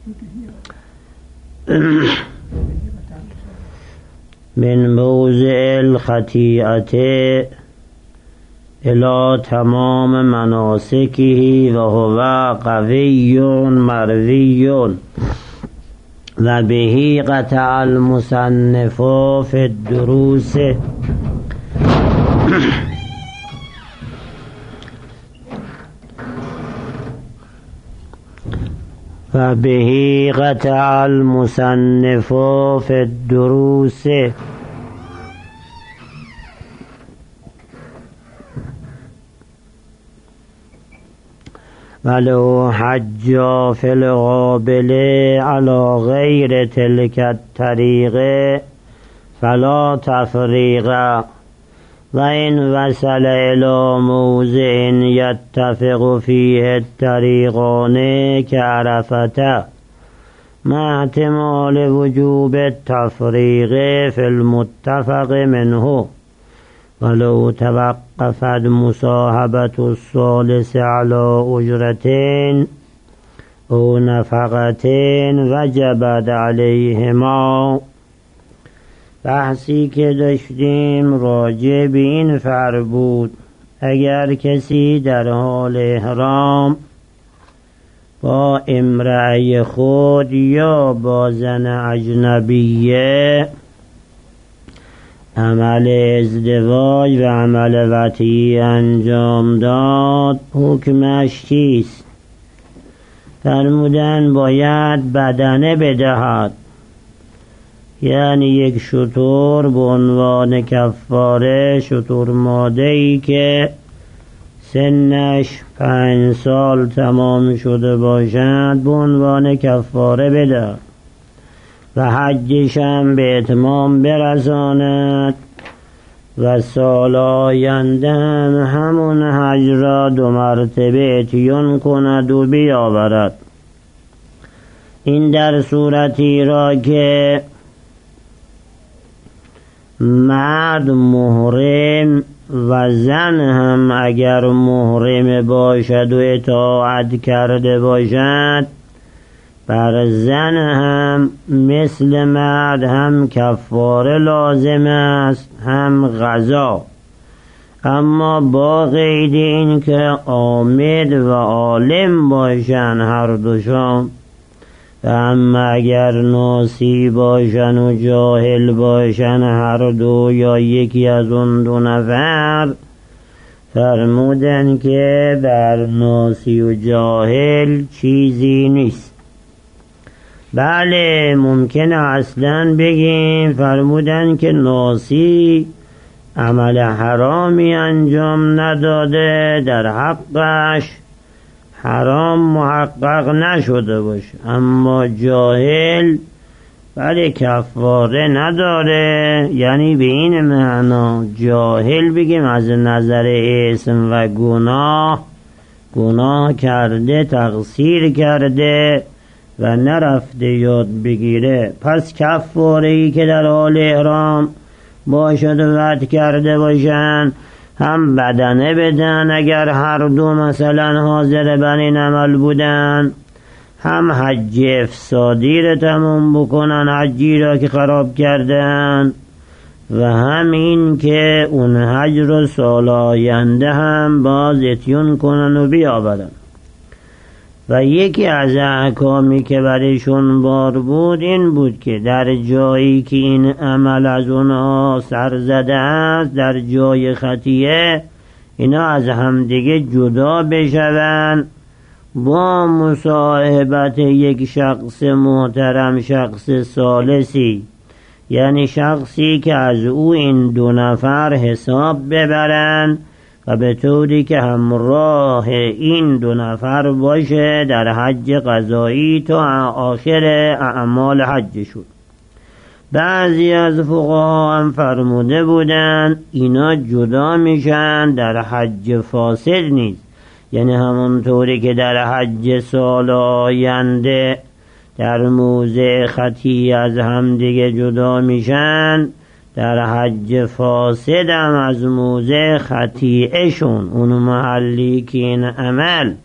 من موضع الخطیئة الى تمام مناسکه و هو قوی مروی و به قطع المصنف فی الدروس و به قطع المصنف فی الدروس ولو حج فی القابل على غیر تلک الطریق فلا تفریق و این وصل الی موضع یتفق فیه الطریقان کعرفته مع احتمال وجوب التفریق فی المتفق منه ولو توقفت مصاحبة الثالث على أجرتين او نفقتين وجبت علیهما. بحثی که داشتیم راجع به این فرع بود اگر کسی در حال احرام با امرأه خود یا با زن اجنبیه عمل ازدواج و عمل وطیع انجام داد حکمش چیست؟ فرمودن باید بدنه بدهد، یعنی یک شتر به عنوان کفاره، شتر ماده‌ای که سنش 5 سال تمام شده باشد به عنوان کفاره بدهد و حجش هم به اتمام برساند و سال آینده همون حج را 2 مرتبه اتیان کند و بیاورد. این در صورتی را که مرد محرم و زن هم اگر محرم باشد و اطاعت کرده باشد بر زن هم مثل مرد هم کفاره لازم است هم قضا، اما با قید این که عامد و عالم باشن هر دوشان، و اما اگر ناسی باشن و جاهل باشن هر دو یا یکی از اون 2 نفر، فرمودن که بر ناسی و جاهل چیزی نیست. بله ممکنه اصلا بگیم فرمودن که ناسی عمل حرامی انجام نداده در حقش حرام محقق نشده باشه، اما جاهل بله کفاره نداره، یعنی به این معنا جاهل بگیم از نظر اسم و گناه کرده، تقصیر کرده و نرفته یاد بگیره، پس کفاره‌ای که در حال احرام باشد و وعد کرده باشن هم بدنه بدن اگر هر دو مثلا حاضر بر این عمل بودن، هم حج افسادی را تمام بکنن حجی را که خراب کردن، و هم این که اون حج رو سال آینده هم باز اتیون کنن و بیاورن. و یکی از احکامی که برایشون بار بود این بود که در جایی که این عمل از اونها سر زده است، در جای خطیه، اینا از همدیگه جدا بشون با مصاحبت یک شخص محترم، شخص ثالثی، یعنی شخصی که از او این 2 نفر حساب ببرن و به طوری که همراه این 2 نفر باشه در حج قضایی تا آخر اعمال حج شد. بعضی از فقها هم فرموده بودن اینا جدا میشن در حج فاسد نیست، یعنی همون طوری که در حج سال آینده در موضع خطی از هم دیگه جدا میشن، در حج فاسد هم از موضع خطیعشون، اون محلی که این عمل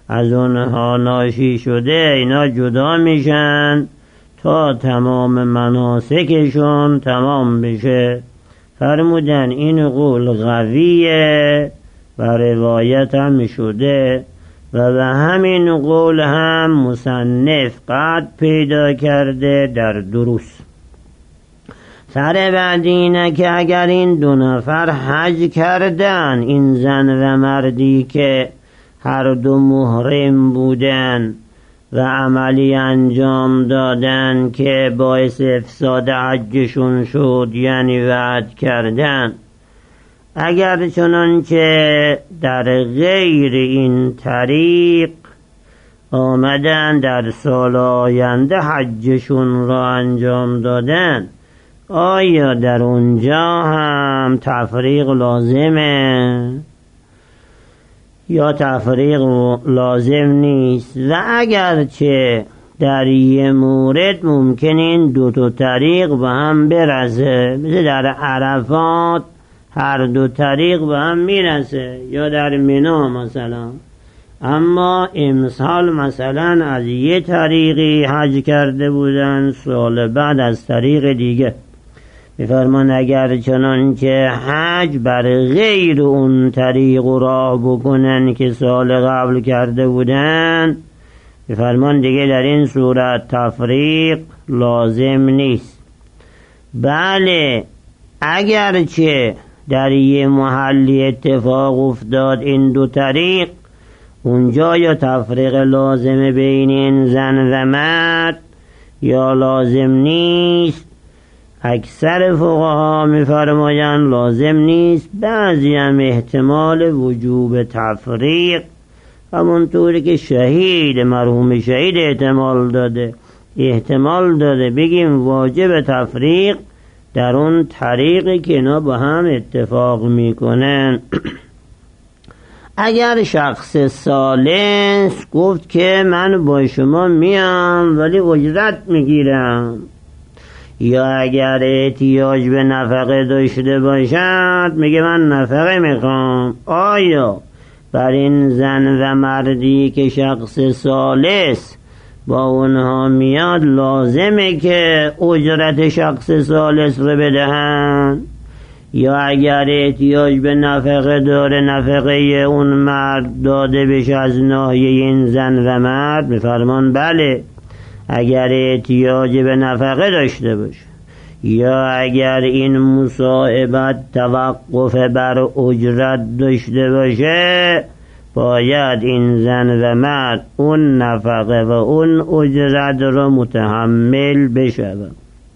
از اونها ناشی شده اینا جدا میشن تا تمام مناسکشون تمام بشه. فرمودن این قول قویه و روایت هم شده و به همین قول هم مصنف قد پیدا کرده در دروس. سر بعد اینه که اگر این دو نفر حج کردن، این زن و مردی که هر دو محرم بودن و عملی انجام دادن که باعث افساد حجشون شد، یعنی وعد کردن، اگر چنانچه در غیر این طریق آمدن در سال آینده حجشون را انجام دادن، آیا در اونجا هم تفریق لازمه یا تفریق لازم نیست؟ و اگرچه در یه مورد ممکن این دو طریق به هم برسه، مثل در عرفات هر دو طریق به هم میرسه، یا در مینا مثلا، اما امسال مثلا از یه طریقی حج کرده بودن، سال بعد از طریق دیگه. میفرمان اگر چنانچه حج بر غیر اون طریق و راه بکنن که سال قبل کرده بودن، میفرمان دیگه در این صورت تفریق لازم نیست. بله اگرچه در یه محلی اتفاق افتاد این دو طریق، اونجا یا تفریق لازمه بین این زن و مرد یا لازم نیست. اکثر فقها می‌فرمایند لازم نیست، بعضی هم احتمال وجوب تفریق، همونطوری که شهید مرحوم شهید احتمال داده بگیم واجب تفریق در اون طریقی که اینا با هم اتفاق میکنن. اگر شخص ثالث گفت که من با شما میام ولی اجرت میگیرم، یا اگر احتیاج به نفقه داشته باشد میگه من نفقه میخوام، آیا بر این زن و مردی که شخص ثالث با اونها میاد لازمه که اجرت شخص ثالث رو بدهن؟ یا اگر احتیاج به نفقه داره نفقه اون مرد داده بشه از ناحیه این زن و مرد؟ میفرمان بله اگر احتیاج به نفقه داشته باشه، یا اگر این مصاحبت توقف بر اجرت داشته باشه، باید این زن و مرد اون نفقه و اون اجرت را متحمل بشود.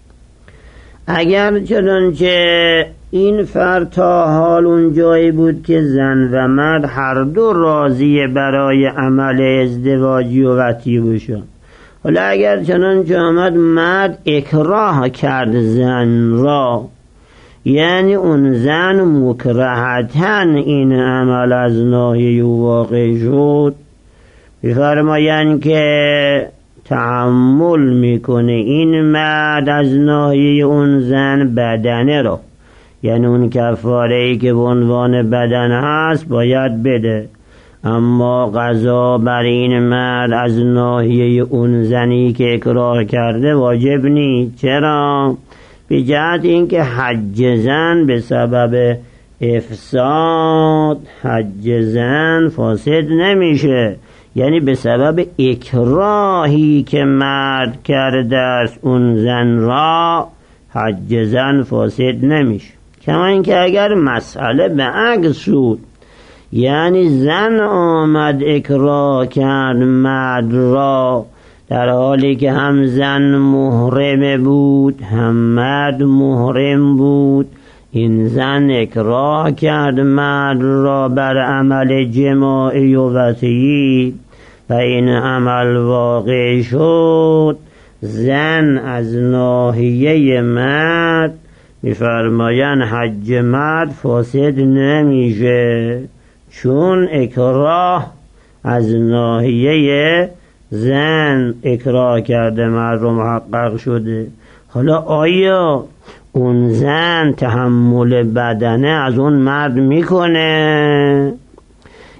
اگر چنانچه این فرد تا حال اون جایی بود که زن و مرد هر دو راضی برای عمل ازدواجی و وطی باشن، حالا اگر چنانچه آمد مرد اکراه کرد زن را، یعنی اون زن مکرهتاً این عمل از ناحیه واقع شد، بفرمایند که تحمل میکنه این مرد از ناحیه اون زن بدنه را، یعنی اون کفاره‌ای که به عنوان بدن هست باید بده، اما قضا بر این مرد از ناحیه اون زنی که اکراه کرده واجب نیست. چرا؟ به جهت اینکه حج زن به سبب افساد حج زن فاسد نمیشه، یعنی به سبب اکراهی که مرد کرده است اون زن را حج زن فاسد نمیشه. کما اینکه اگر مسئله به عکس شد، یعنی زن آمد اکراه کرد مرد را در حالی که هم زن محرم بود هم مرد محرم بود، این زن اکراه کرد مرد را بر عمل جماعی و وطئی و این عمل واقع شد، زن از ناحیه مرد می‌فرمایند حج مرد فاسد نمیشه، چون اکراه از ناحیه زن اکراه کرده مرد رو محقق شده. حالا آیا اون زن تحمل بدنه از اون مرد میکنه؟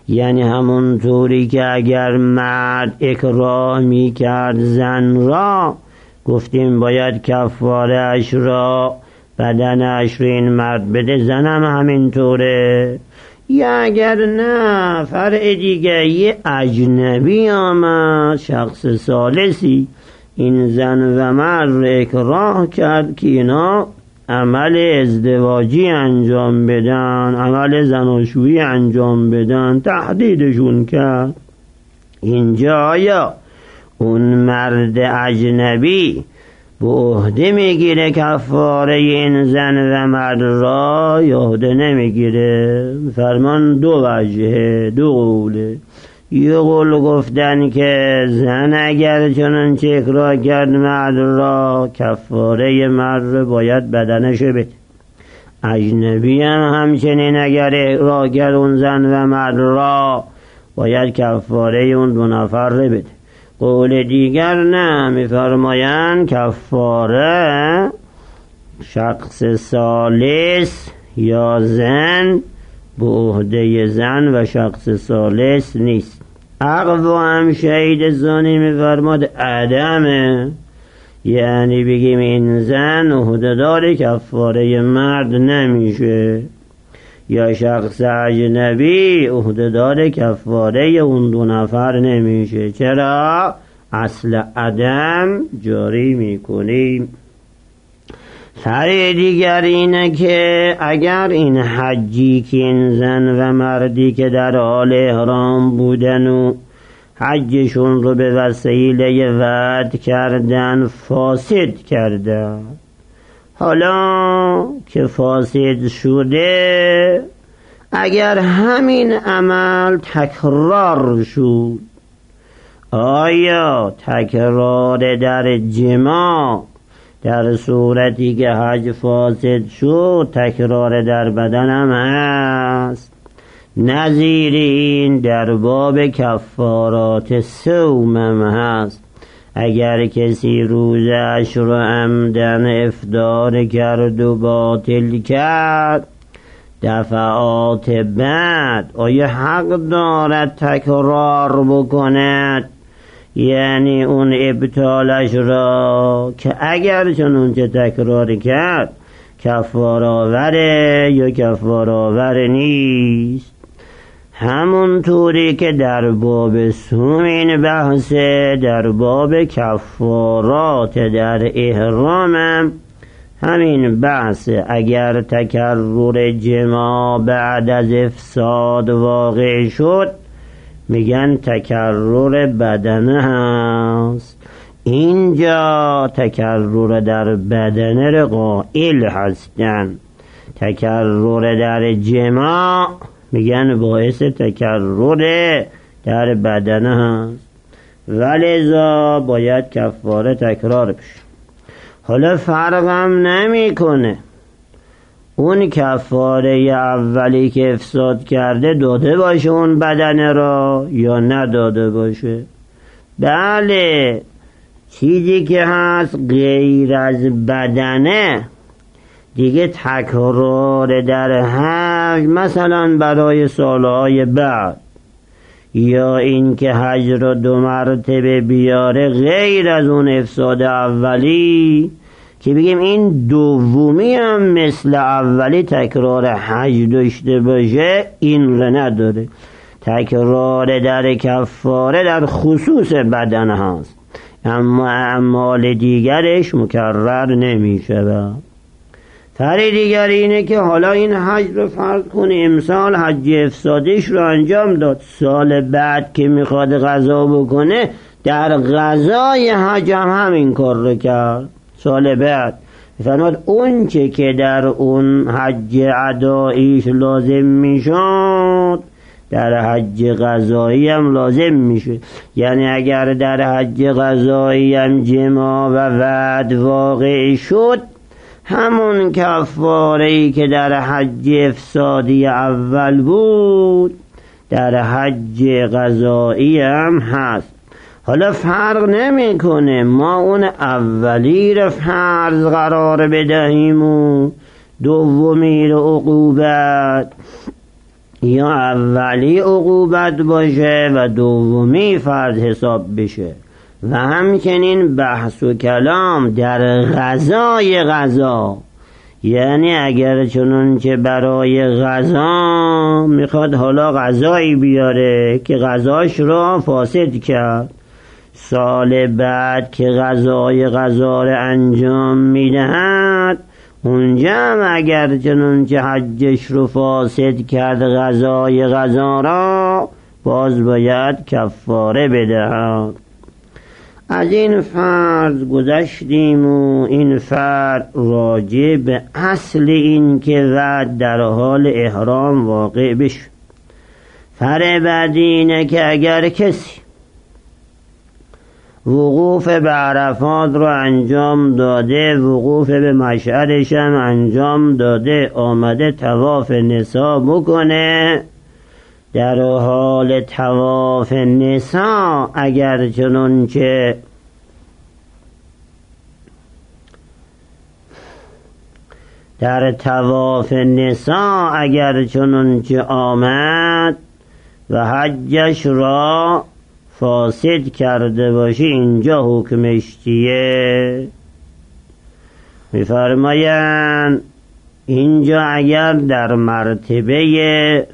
یعنی همون طوری که اگر مرد اکراه می کرد زن را، گفتیم باید کفاره اش را بدن اش رو این مرد بده، زنم همین طوره. یا اگر نه فرع دیگه یه اجنبی آمد، شخص ثالثی این زن و مرد رو اکراه کرد که اینا عمل ازدواجی انجام بدن، عمل زناشویی انجام بدن، تهدیدشون کرد. اینجا آیا اون مرد اجنبی به عهده میگیره کفاره این زن و مرد را یا عهده نمیگیره؟ فرمان دو وجهه، دو قوله. یه قول گفتن که زن اگر چنانچه اکراه کرد مرد را، کفاره مرد باید بدنش بده. اجنبی هم همچنین اگر اکراه کرد اون زن و مرد را، باید کفاره اون دو نفر بده. قول دیگر نه، میفرمایند کفاره شخص ثالث یا زن به عهده زن و شخص ثالث نیست. اقوا هم شهید زانی میفرماد عدمه، یعنی بگیم این زن عهده‌دار کفاره مرد نمیشه، یا شخص اجنبی عهده‌دار کفاره اون دو نفر نمیشه. چرا؟ اصل عدم جاری میکنیم. فرع دیگر اینه که اگر این حجی که این زن و مردی که در حال احرام بودن و حجشون رو به وسیله وعد کردن فاسد کردن، حالا که فاسد شده اگر همین عمل تکرار شد، آیا تکرار در جماع در صورتی که حج فاسد شد تکرار در بدن هم هست؟ نظیر این در باب کفارات صوم هم هست. اگر کسی روزش رو عمدن افطار کرد و باطل کرد، دفعات بعد آیا حق دارد تکرار بکند؟ یعنی اون ابطالش را که اگر چنانچه تکرار کرد کفاره آوره یا کفاره آور نیست؟ همون طوری که در باب صوم این بحثه، در باب کفارات در احرامم همین بحثه. اگر تکرر جماع بعد از افساد واقع شد، میگن تکرر بدنه هست. اینجا تکرر در بدنه را قائل هستن، تکرر در جماع میگن باعث تکرر در بدنه هست، ولذا باید کفاره تکرار بشه. حالا فرقم نمیکنه اون کفاره اولی که افساد کرده داده باشه اون بدنه را یا نداده باشه. بله، چیزی که هست غیر از بدنه دیگه تکرار در حج، مثلا برای سالهای بعد، یا این که حج را 2 مرتبه بیاره، غیر از اون افساد اولی که بگیم این دومی هم مثل اولی تکرار حج داشته باشه، این را نداره. تکرار در کفاره در خصوص بدن هست، اما اعمال دیگرش مکرر نمی شود. فرق دیگر اینه که حالا این حج رو فرض کنه امسال حج افسادش رو انجام داد، سال بعد که میخواد قضا بکنه در قضای حج هم همین کار رو کرد. سال بعد فرمود اون چه که در اون حج اداییش لازم میشد در حج قضایی هم لازم میشه. یعنی اگر در حج قضایی هم جماع و وعد واقع شد، همون کفاره‌ای که در حج افسادی اول بود در حج قضایی هم هست. حالا فرق نمیکنه ما اون اولی رو فرض قرار بدهیم و دومی رو عقوبت، یا اولی عقوبت باشه و دومی فرض حساب بشه. و همچنین بحث و کلام در غذای غذا، یعنی اگر چنون که برای غذا میخواد حالا غذایی بیاره که غذاش را فاسد کرد، سال بعد که غذا را انجام میدهد اونجا هم اگر چنون که حجش رو فاسد کرد غذا را باز باید کفاره بدهد. از این فرض گذشتیم و این فرض راجع به اصل این که وعد در حال احرام واقع بشه. فرع بعدی اینه که اگر کسی وقوف به عرفات رو انجام داده، وقوف به مشعرش هم انجام داده، آمده طواف نسا بکنه، در حال طواف نسا اگر چنانچه در طواف نسا اگر چنانچه آمد و حجش را فاسد کرده باشه، اینجا حکمش چیه؟ میفرمایند اینجا اگر در مرتبه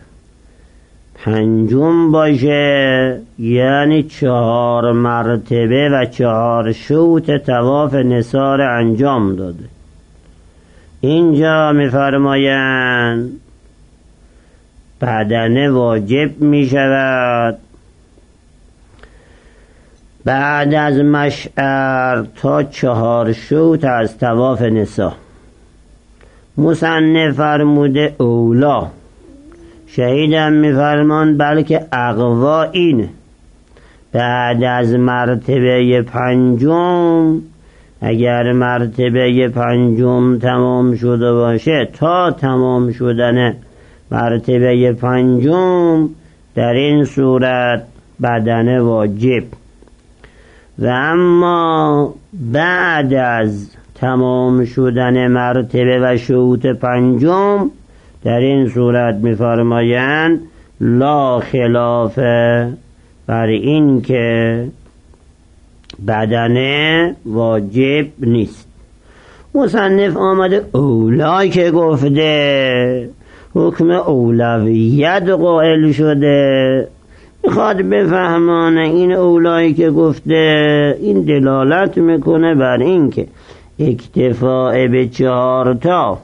پنجم باشه، یعنی 4 مرتبه و 4 شوط طواف نسا را انجام داده، اینجا میفرمایند بدنه واجب می شود بعد از مشعر تا 4 شوط از طواف نسا. مصنف فرموده اولا، شهیدم میفرمان بلکه اقوا اینه بعد از مرتبه پنجم، اگر مرتبه پنجم تمام شده باشه، تا تمام شدن مرتبه پنجم در این صورت بدنه واجب. و اما بعد از تمام شدن مرتبه و شوط پنجم در این صورت می‌فرمایند لا خلافه بر این که بدنه واجب نیست. مصنف آمده اولا که گفته، حکم اولویت قائل شده، میخواد بفهمانه این اولایی که گفته این دلالت میکنه بر این که اکتفاء به 4 تا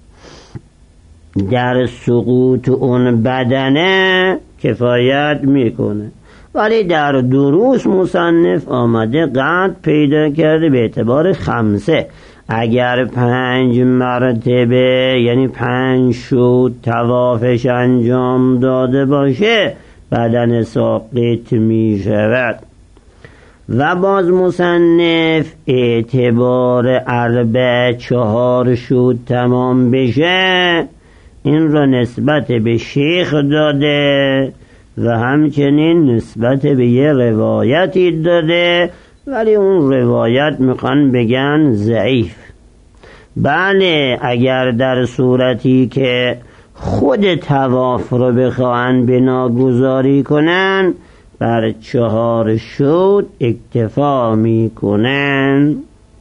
در سقوط اون بدنه کفایت میکنه. ولی در دروس مصنف آمده قد پیدا کرده به اعتبار 5، اگر 5 مرتبه یعنی 5 شوط طوافش انجام داده باشه بدن ساقط می شود. و باز مصنف اعتبار 4 شوط تمام بشه این را نسبت به شیخ داده و همچنین نسبت به یه روایتی داده، ولی اون روایت میخوان بگن ضعیف. بله اگر در صورتی که خود طواف رو بخواهن بناگذاری کنن بر 4 شوط اکتفا میکنن.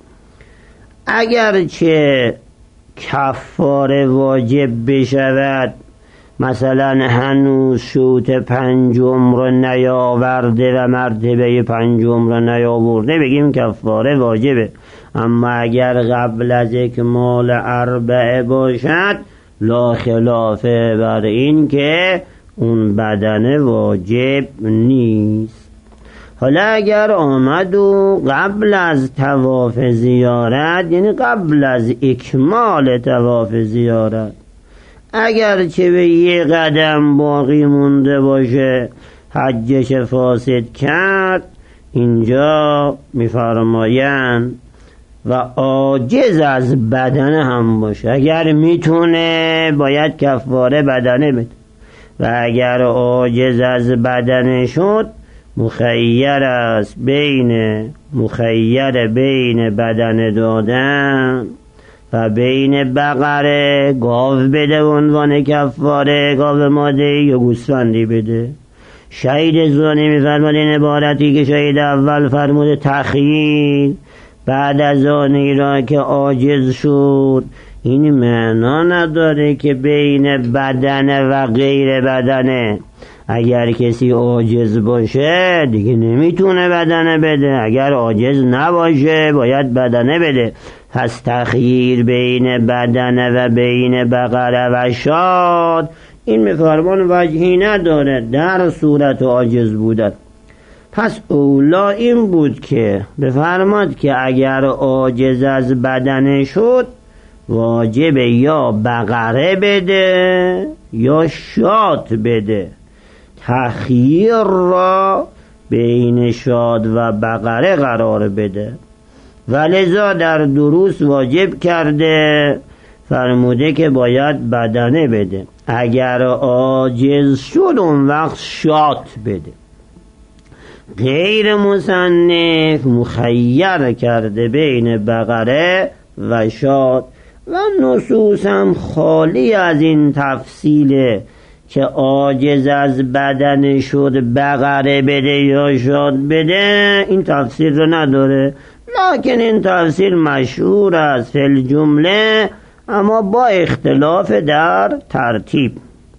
اگرچه کفاره واجب بشود، مثلا هنوز شوط پنجم رو نیاورده و مرتبه پنجم رو نیاورده، بگیم کفاره واجبه. اما اگر قبل از اکمال 4 باشد لا خلافه بر این که اون بدنه واجب نیست. حالا اگر آمد و قبل از طواف زیارت، یعنی قبل از اکمال طواف زیارت، اگر چه به یه قدم باقی مونده باشه حجش فاسد کرد، اینجا میفرمایند و عاجز از بدنه هم باشه، اگر میتونه باید کفاره بدنه بده، و اگر عاجز از بدنه شد مخیر است بین بدنه دادن و بین بقره گاو بده عنوان کفاره، گاو ماده یا گوسفندی بده. شهید زانی میفرماد این عبارتی که شهید اول فرمود تخییر بعد از آنی را که عاجز شد، این معنا نداره که بین بدنه و غیر بدنه. اگر کسی عاجز باشه دیگه نمیتونه بدنه بده، اگر عاجز نباشه باید بدنه بده. پس تخییر بین بدنه و بین بقره و شاد این میفرمان وجهی نداره در صورت عاجز بودن. پس اولا این بود که بفرماد که اگر عاجز از بدنه شد واجب یا بقره بده یا شات بده. تخییر را بین شاد و بقره قرار بده و لذا در دروس واجب کرده فرموده که باید بدنه بده. اگر عاجز شد اون وقت شات بده. غیر مصنف مخیر کرده بین بقره و شاد و نصوص هم خالی از این تفصیله که عاجز از بدن شد بقره بده یا شاد بده، این تفسیر رو نداره. لکن این تفسیر مشهور است فی الجمله، اما با اختلاف در ترتیب.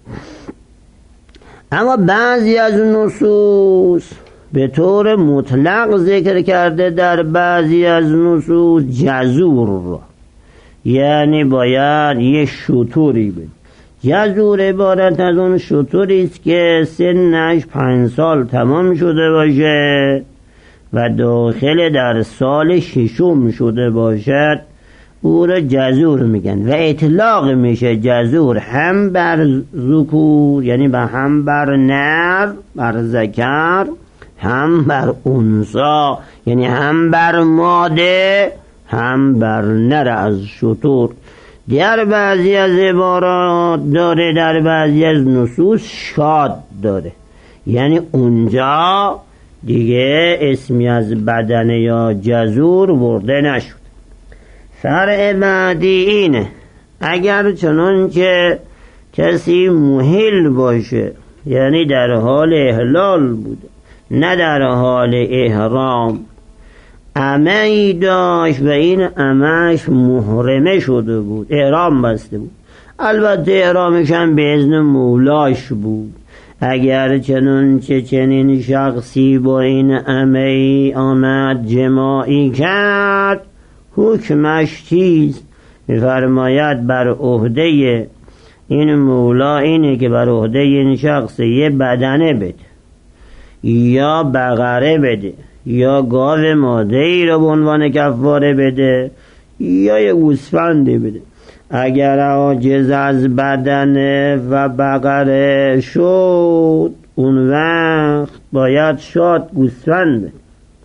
اما بعضی از نصوص به طور مطلق ذکر کرده در بعضی از نصوص جزور را، یعنی باید یه شتوری بده. جزور عبارت از اون شتوری است که سنش 5 سال تمام شده باشه و داخل در سال 6 شده باشد، او را جزور میگن و اطلاق میشه جزور هم بر ذکور، یعنی هم بر نر بر ذکر، هم بر انثی یعنی هم بر ماده هم بر نر از شتور. در بعضی از عبارات داره، در بعضی از نصوص شاد داره، یعنی اونجا دیگه اسمی از بدنه یا جزور ورده نشد. فرع بعدی اینه اگر چنان که کسی محل باشه، یعنی در حال احلال بوده نه در حال احرام، عمه‌ای داشت و این عمه‌اش محرمه شده بود، احرام بسته بود، البته احرامش هم به اذن مولاش بود. اگر چنانچه چنین شخصی با این عمه‌ای آمد جماعی کرد، حکمش چیست؟ می‌فرماید بر عهده این مولا اینه که بر عهده این شخص یه بدنه بده یا بقره بده یا گاو ماده‌ای را به عنوان کفاره بده یا یه گوسفندی بده. اگر عاجز از بدنه و بقره شد اون وقت باید شاد گوسفند بده.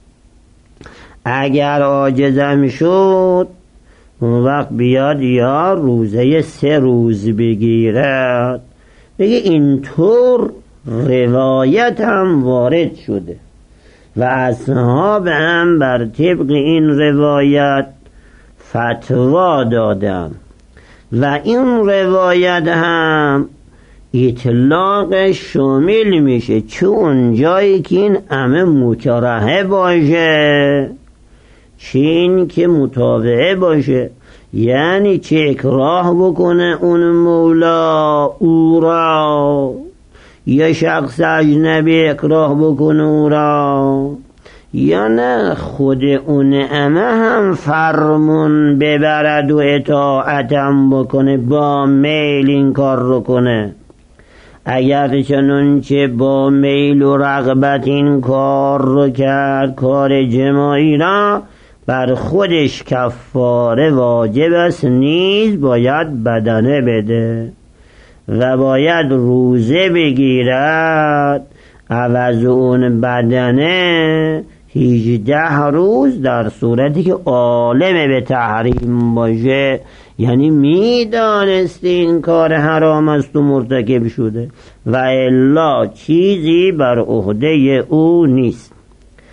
اگر عاجزم شد اون وقت بیاد یا روزه 3 روز بگیرد. بگه اینطور روایت هم وارد شده و اصحاب هم بر طبق این روایت فتوا دادن و این روایت هم اطلاق شامل میشه چون جایی که این عمه مکرهه باشه، چین که متابعه باشه، یعنی چه اکراه بکنه اون مولا او را یا شخص اجنبی اکراه بکنه او را، یا نه خود اون عمه هم فرمون ببرد و اطاعتم بکنه، با میل این کار رو کنه. اگر چنانچه با میل و رغبت این کار رو کرد، کار جماعی را، بر خودش کفاره واجب است، نیز باید بدنه بده و باید روزه بگیرد عوض اون بدنه 18 روز در صورتی که عالم به تحریم باشه، یعنی میدانست این کار حرام است و مرتکب شده و الا چیزی بر عهده او نیست.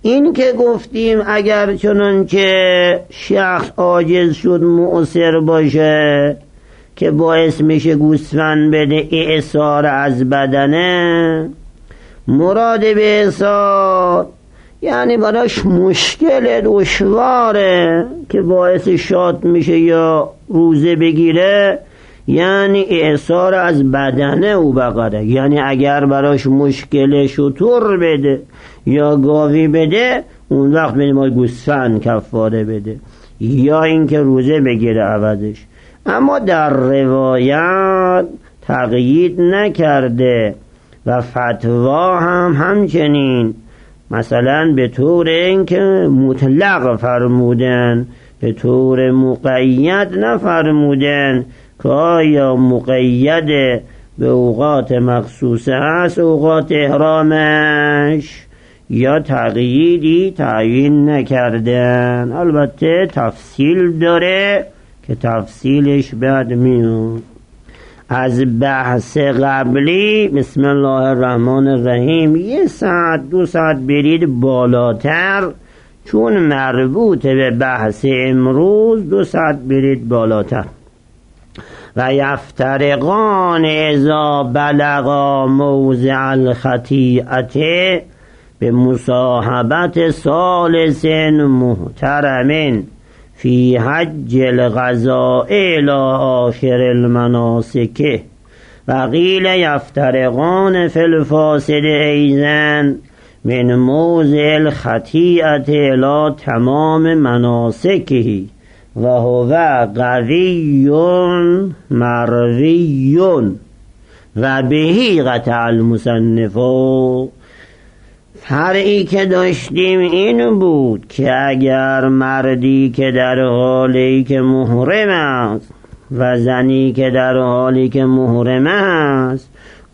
این که گفتیم اگر چنانچه شخص عاجز شد مؤثر باشه که باعث میشه گوسفند بده اعصار از بدنه، مراد به اعصار یعنی براش مشکل دشواره که باعث شاد میشه یا روزه بگیره، یعنی اعصار از بدنه او بقره. یعنی اگر براش مشکل شتر بده یا گاوی بده، اون وقت ما گوسفند کفاره بده یا اینکه روزه بگیره عوضش. اما در روایت تقیید نکرده و فتوا هم همچنین، مثلا به طور اینکه مطلق فرمودن، به طور مقید نفرمودن که آیا مقید به اوقات مخصوصه است اوقات احرامش یا تقییدی تعیین نکردن. البته تفصیل داره که تفصیلش بعد میاد. از بحث قبلی بسم الله الرحمن الرحیم 1 ساعت 2 ساعت برید بالاتر، چون مربوط به بحث امروز 2 ساعت برید بالاتر. و یفترقان اذا بلغا موضع الخطیئه به مصاحبت ثالث محترم فی حج القضاء الی آخر المناسک. و قیل یفترقان فی الفاسد ایضا من موضع الخطیئه الی تمام مناسکه و هو قوی مروی و بهی قطع المصنف. فرعی که داشتیم این بود که اگر مردی که در حالی که محرم است و زنی که در حالی که محرم است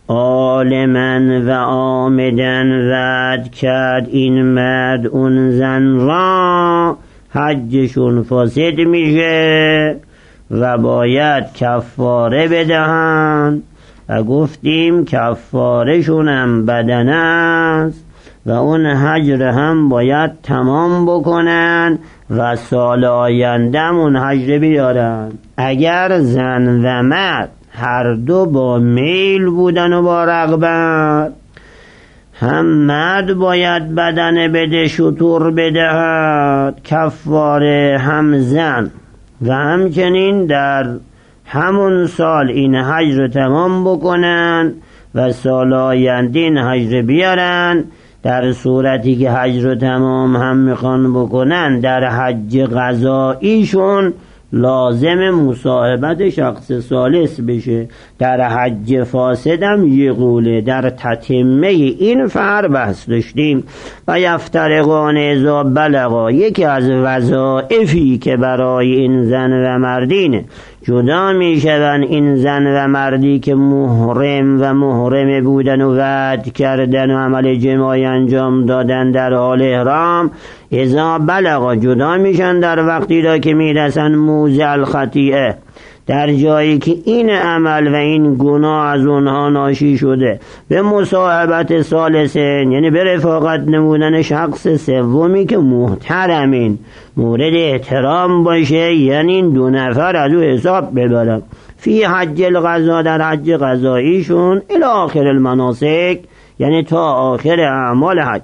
عالماً و عامداً وعد کرد این مرد اون زن را، حجشون فاسد میشه و باید کفاره بدهند. و گفتیم کفارهشون هم بدنه است و اون حجر هم باید تمام بکنن و سال آینده اون حجر بیارن. اگر زن و مرد هر دو با میل بودن و با رغبت، هم مرد باید بدنه بده شتر بدهد کفاره، هم زن، و همچنین در همون سال این حج تمام بکنن و سال آینده این حج بیارن. در صورتی که حج تمام هم میخوان بکنن در حج قضاییشون لازم مصاحبت شخص ثالث بشه. در حج فاسد هم یه قوله. در تتمه این فر بحث داشتیم. و یفترقان اذا بلغا، یکی از وظائفی که برای این زن و مردینه، جدا میشون این زن و مردی که محرم و محرم بودن و وعد کردن و عمل جماعی انجام دادن در حال احرام، اذا بلغا جدا میشن در وقتی را که میرسن موضع الخطیئه، در جایی که این عمل و این گناه از اونها ناشی شده، به مصاحبت ثالثین، یعنی به رفاقت نمودن شخص سومی که محترمین، مورد احترام باشه، یعنی این 2 نفر از او حساب ببرن، فی حج القضا، در حج قضاییشون، الی آخر المناسک، یعنی تا آخر اعمال حج.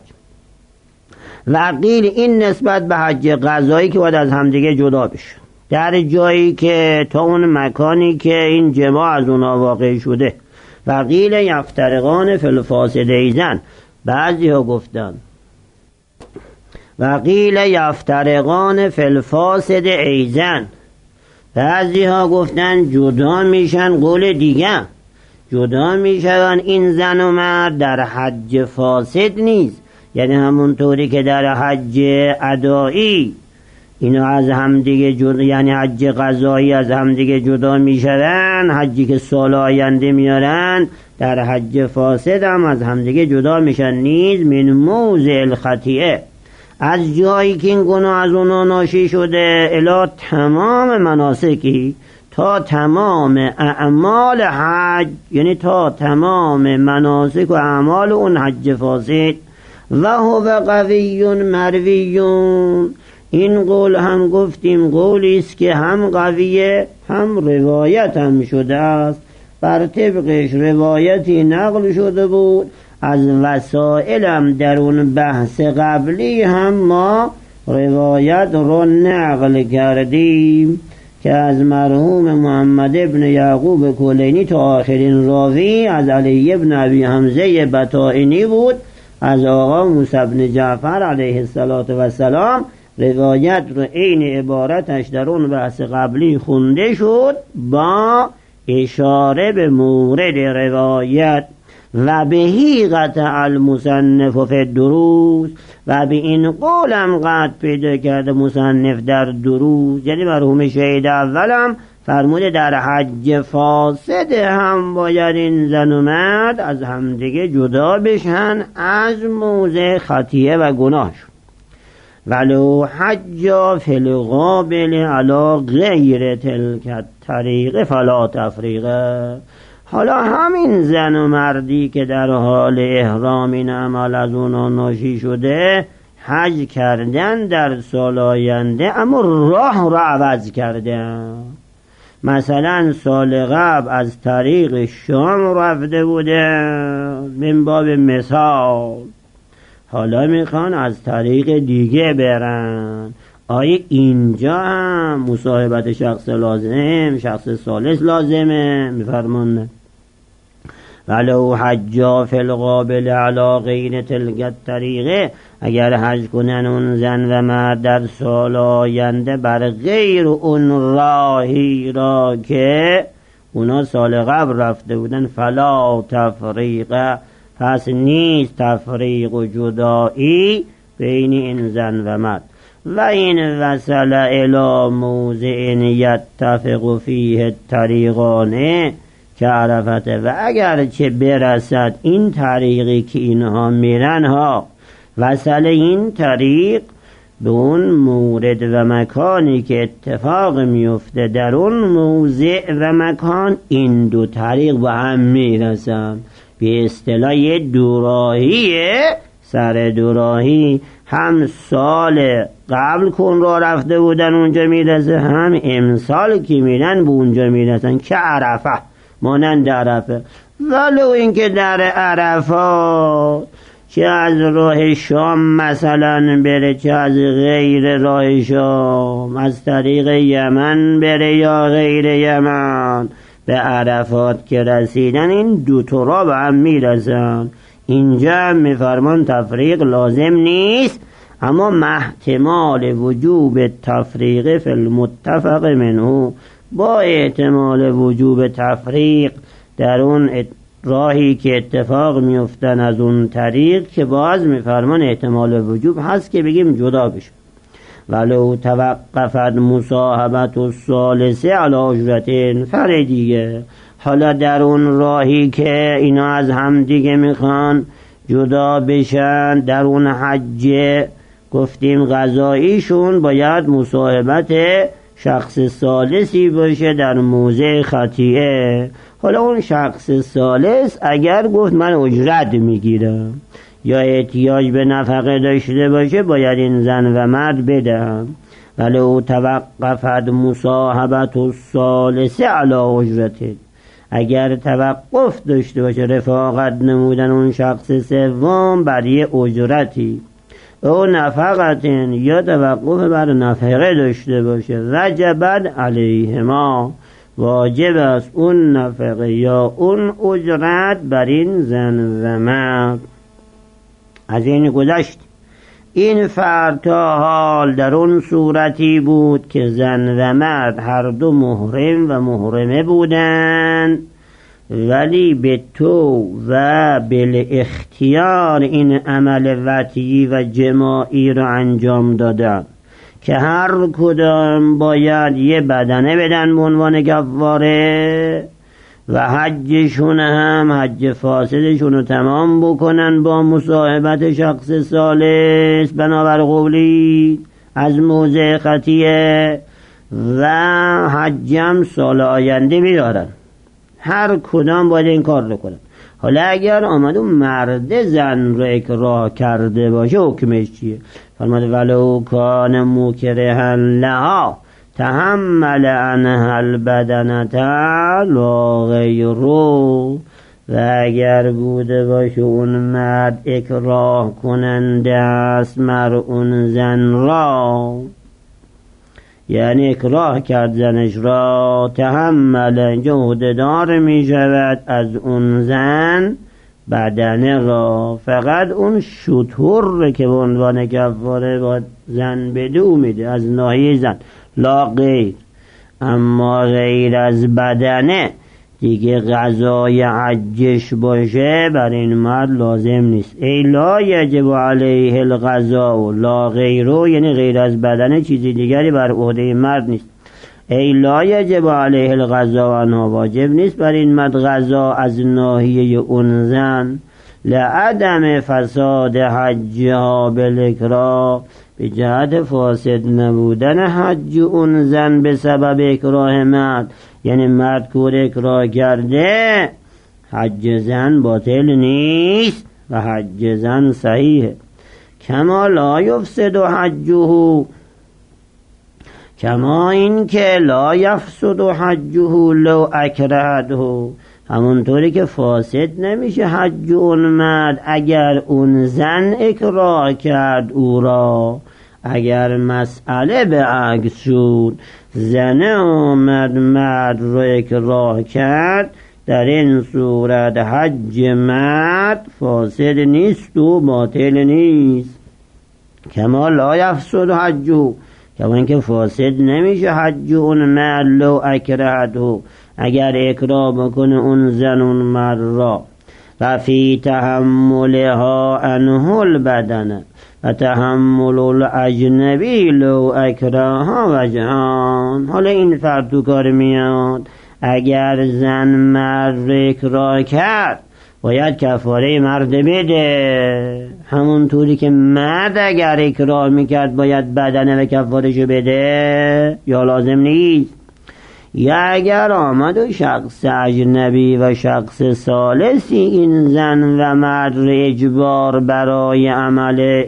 و قیل این نسبت به حج قضایی که باید از همدیگه جدا بشه، در جایی که تا اون مکانی که این جماع از اونها واقع شده. و قیل یفترقان فی الفاسد ایضا، بعضی ها گفتن و قیل یفترقان فی الفاسد ایضا، بعضی ها گفتن جدا میشن. قول دیگه جدا میشن این زن و مرد در حج فاسد نیست، یعنی همونطوری که در حج ادایی اینا از هم دیگه جدا، یعنی حج قضایی از هم دیگه جدا میشن، حجی که سال آینده میارن، در حج فاسد هم از هم دیگه جدا میشن. نیز من موضع الخطیئه، از جایی که این گناه از اونا ناشی شده، الی تمام مناسکی، تا تمام اعمال حج، یعنی تا تمام مناسک و اعمال اون حج فاسد. و هو قوی مرویون. این قول هم گفتیم قولی است که هم قویه هم روایت هم شده است. بر طبقش روایتی نقل شده بود. از وسائلم در اون بحث قبلی هم ما روایت رو نقل کردیم که از مرحوم محمد ابن یعقوب کلینی تا آخرین راوی از علی ابن ابی حمزه بطائنی بود. از آقا موسی بن جعفر علیه السلام روایت رو عین عبارتش در اون بحث قبلی خونده شد با اشاره به مورد روایت. و بهی قطع المصنف فی الدروس، و به این قولم قطع پیدا کرده مصنف در دروس، یعنی مرحوم شهید اولم فرموده در حج فاسد هم باید این زن و مرد از همدیگه جدا بشن از موضع خطیه و گناهش. ولو حج فی القابل علی غیر تلک طریق فلا تفریقه. حالا همین زن و مردی که در حال احرام این عمل از اونا ناشی شده حج کردن در سال آینده، اما راه را عوض کردن. مثلا سال قبل از طریق شام رفته بوده من باب مثال، حالا میخوان از طریق دیگه برن. آیا اینجا هم مصاحبت شخص لازم، شخص ثالث لازمه؟ میفرمان ولو حجا فی القابل علی غیر تلک الطریقه، اگر حج کنن اون زن و مرد در سال آینده بر غیر اون راهی را که اونا سال قبل رفته بودن، فلا تفریقه، پس نیست تفریق و جدایی بین این زن و مرد. و این وصل الی موضع یتفق فیه الطریقان که عرفته، و اگر چه برسد این طریقی که اینها میرن ها، وصل این طریق به اون مورد و مکانی که اتفاق میفته در اون موضع و مکان، این دو طریق با هم میرسن. به اصطلاح دوراهیه، سر دوراهی هم سال قبل کن را رفته بودن اونجا میرسه، هم امسال که میرن به اونجا میرسن که عرفه، مانند عرفه. ولو اینکه در عرفات چه از راه شام مثلا بره، چه از غیر راه شام، از طریق یمن بره یا غیر یمن، به عرفات که رسیدن این دو تا را به هم میرسن. اینجا میفرمان تفریق لازم نیست، اما محتمال وجوب تفریق فی المتفق منه، با احتمال وجوب تفریق در اون راهی که اتفاق میفتن از اون طریق، که باز میفرمان احتمال وجوب هست که بگیم جدا بشه. ولو توقفت مصاحبت الثالثه علی اجرتین، فرق دیگه. حالا در اون راهی که اینا از هم دیگه میخوان جدا بشن، در اون حج گفتیم قضاییشون باید مصاحبت شخص ثالثی باشه در موضع خطیه. حالا اون شخص ثالث اگر گفت من اجرت میگیرم یا احتیاج به نفقه داشته باشه، باید این زن و مرد بدهم. ولو توقفت مصاحبت الثالثه علی اجرته، اگر توقف داشته باشه، رفاقت نمودن اون شخص سوم بر یه اجرتی او نفقتن، یا توقف بر نفقه داشته باشه، وجبت علیهما، واجب است اون نفقه یا اون اجرت بر این زن و مرد. از این گذشت. این فرد تا حال در اون صورتی بود که زن و مرد هر دو محرم و محرمه بودند، ولی به تو و بالاختیار این عمل وطئی و جماعی رو انجام دادن که هر کدام باید یه بدنه بدن به عنوان کفاره، و حجشون هم حج فاسدشون رو تمام بکنن با مصاحبت شخص ثالث بنابر قولی از موضع خطیه، و حجم سال آینده میدارن. هر کدام باید این کار رو کنن. حالا اگر آمد اون مرد زن رو اکراه کرده باشه حکمش چیه؟ فرمود ولو کان مکرها لها تحمل عنها البدنة لا غیره. و اگر بوده باشه اون مرد اکراه کننده است مر اون زن را، یعنی اکراه کرد زنش را، تحمل اینجا عهده‌دار می شود از اون زن بدنه را، فقط اون شتر که به عنوان کفاره با زن بده او میده از ناحیه زن، لا غیر. اما غیر از بدنه دیگه غذای حجش باشه بر این مرد لازم نیست. ای لا یجب علیه الغذا لا غیره، یعنی غیر از بدنه چیزی دیگری بر عهده مرد نیست. ای لا یجب علیه الغذا، آنها واجب نیست بر این مرد غذا از ناحیه اون زن، لعدم فساد حجها بالاکراه، به جهت فاسد نبودن حج اون زن به سبب اکراه مرد. یعنی مرد کور اکراه کرده حج زن باطل نیست و حج زن صحیحه. کما لا یفسد حجه، کما این که لا یفسد حجه لو اکرهته، همونطوری که فاسد نمیشه حج اون مرد اگر اون زن اکراه کرد او را. اگر مسئله به عکس شد، زن آمد مرد رو اکراه کرد، در این صورت حج مرد فاسد نیست و باطل نیست. کما لا یفسد حجه، کما اینکه فاسد نمیشه حج اون مرد لو اکرهته، اگر اکراه بکنه اون زن اون مرد را. و فی تحملها عنه البدنه و تحمل الاجنبی لو اکرهها وجهان. حالا این فرد تو کار میاد، اگر زن مرد اکراه کرد باید کفاره مرد بده، همون طوری که مرد اگر اکراه میکرد باید بدنه و کفارشو بده، یا لازم نیست. یا اگر آمد و شخص اجنبی و شخص ثالثی این زن و مرد را اجبار برای عمل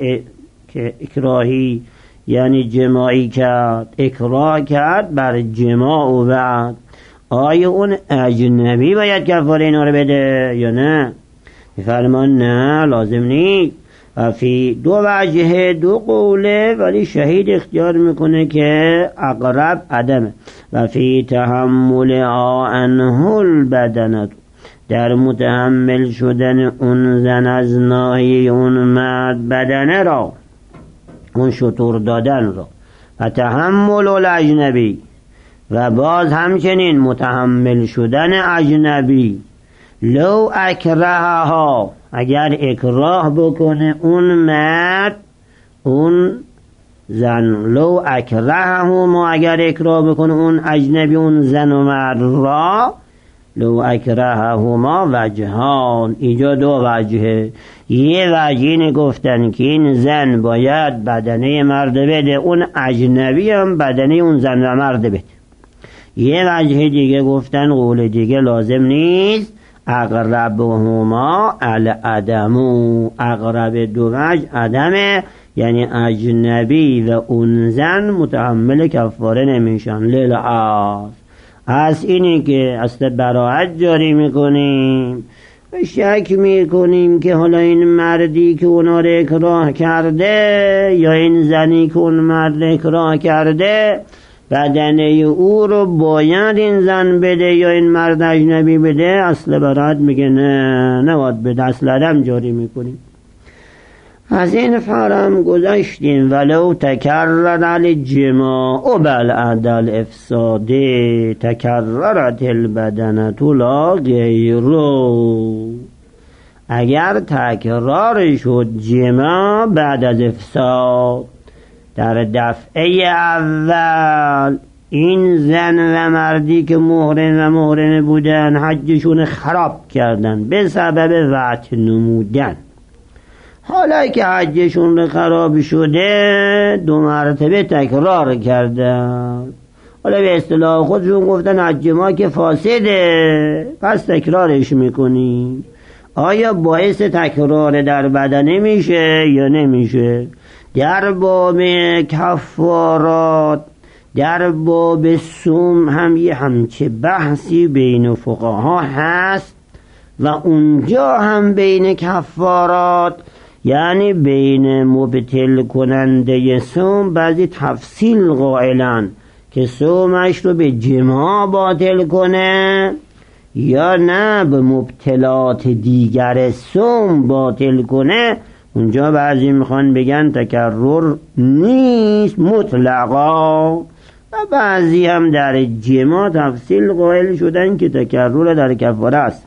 اکراهی یعنی جماعی کرد، اکراه کرد بر جماع و بعد، آیا اون اجنبی باید کفاره اینا رو بده یا نه؟ فرمان نه لازم نیست. و فی دو وجه دو قوله، ولی شهید اختیار میکنه که اقرب عدمه. و فی تحمل عنه البدنه، در متحمل شدن اون زن از ناحیه اون مرد بدنه را، اون شطور دادن را. و تحمل الاجنبی، و باز همچنین متحمل شدن اجنبی، لو اکرهها، اگر اکراه بکنه اون مرد اون زن، لو اکرههما، اگر اکراه بکنه اون اجنبی اون زن و مرد را، لو اکرههما وجهان، اینجا دو وجهه. یه وجه اینه گفتن که این زن باید بدنه مرد بده، اون اجنبی هم بدنه اون زن و مرد بده. یه وجه دیگه گفتن قول دیگه لازم نیست، اقربهما العدمو، اقرب دو وجه عدمه، یعنی اجنبی و اون زن متحمل کفاره نمیشن. للعاص، از اینی که اصل براعت جاری میکنیم و شک میکنیم که حالا این مردی که اونا رو اکراه کرده یا این زنی که اون مرد اکراه کرده بدنه او رو باید این زن بده یا این مرد اجنبی بده، اصل براعت میگه نه نباید بده، اصل عدم جاری میکنیم. از این فرم گذاشتیم. ولو تکرر الجماع بعد الافساد تکررت البدنه لا غیره، اگر تکرار شد جماع بعد از افساد، در دفعه اول این زن و مردی که محرم و محرمه بودن حجشون خراب کردن به سبب وطء نمودن، حالا که حجشون خراب شده دو مرتبه تکرار کردن، حالا به اصطلاح خودشون گفتن حج ما که فاسده پس تکرارش میکنیم. آیا باعث تکرار در بدنه میشه یا نمیشه؟ در باب کفارات، در باب صوم هم یه همچه بحثی بین فقها هست و اونجا هم بین کفارات، یعنی بین مبطل کننده صوم بعضی تفصیل قائلن که صومش رو به جماع باطل کنه یا نه به مبتلات دیگر صوم باطل کنه. اونجا بعضی میخوان بگن تکرر نیست مطلقا، و بعضی هم در جماع تفصیل قائل شدن که تکرر در کفاره است.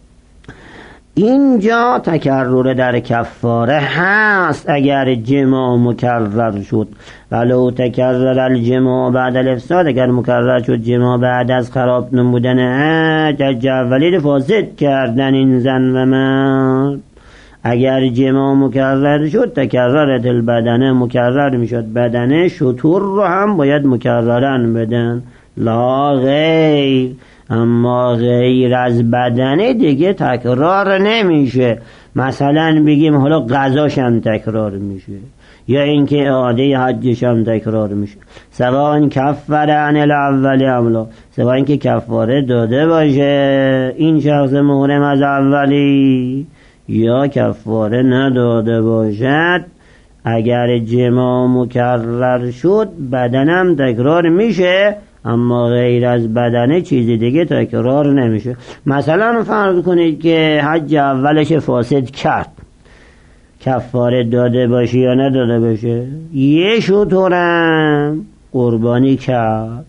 اینجا تکرر در کفاره هست اگر جماع مکرر شد، ولو تکرر الجماع بعد الافساد، اگر مکرر شد جماع بعد از خراب نمودن حج اولی فاسد کردن این زن و مرد. اگر جماع مکرر شد تکررت البدنه، مکرر میشد بدنه، شطور رو هم باید مکررن بدن لا غیر. اما غیر از بدنه دیگه تکرار نمیشه. مثلا بگیم حالا غذاش هم تکرار میشه یا اینکه اعاده حجش هم تکرار میشه، سواء کفر عن الاول املا، سواء اینکه کفاره داده باشه این شخص محرم از اولی یا کفاره نداده باشد. اگر جماع مکرر شد بدنم تکرار میشه، اما غیر از بدنه چیزی دیگه تکرار نمیشه. مثلا فرض کنید که حج اولش فاسد کرد، کفاره داده باشه یا نداده باشه؟ یه شطورم قربانی کرد،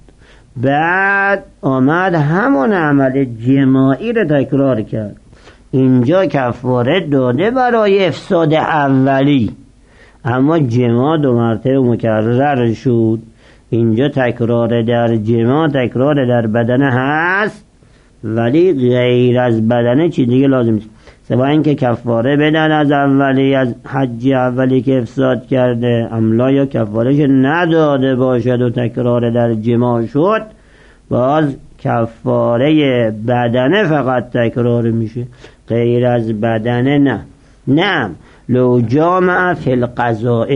بعد آمد همون عمل جماعی رو تکرار کرد. اینجا کفاره داده برای افساد اولی، اما جماع 2 مرتبه مکرر شد. اینجا تکرار در جماع تکرار در بدنه هست، ولی غیر از بدنه چیز دیگه لازم نیست. سواء اینکه کفاره بدن از اولی، از حج اولی که افساد کرده املا، یا کفارش نداده باشد و تکرار در جماع شد، باز کفاره بدنه فقط تکرار میشه، غیر از بدنه نه. نه لو جامع فی القضاء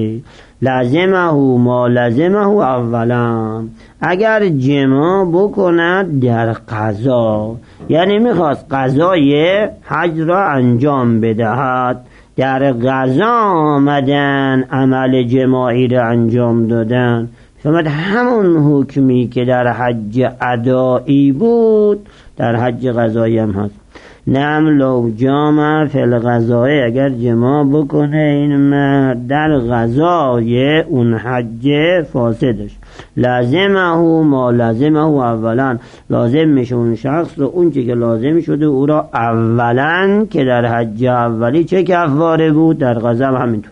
لازمه ما لازمه اولا، اگر جماع بکند در قضا، یعنی میخواست قضای حج را انجام بدهد، در قضا آمدن عمل جماعی را انجام دادن، فهمت همون حکمی که در حج ادایی بود در حج قضایی هم هست. نعم لو جامع فی القضای، اگر جماع بکنه این مرد در قضای اون حج فاسدش، لازمه ما لازمه اولا، لازم میشه اون شخص رو اون چی که لازم شده او را اولا که در حج اولی چه کفاره بود در قضا هم همینطور.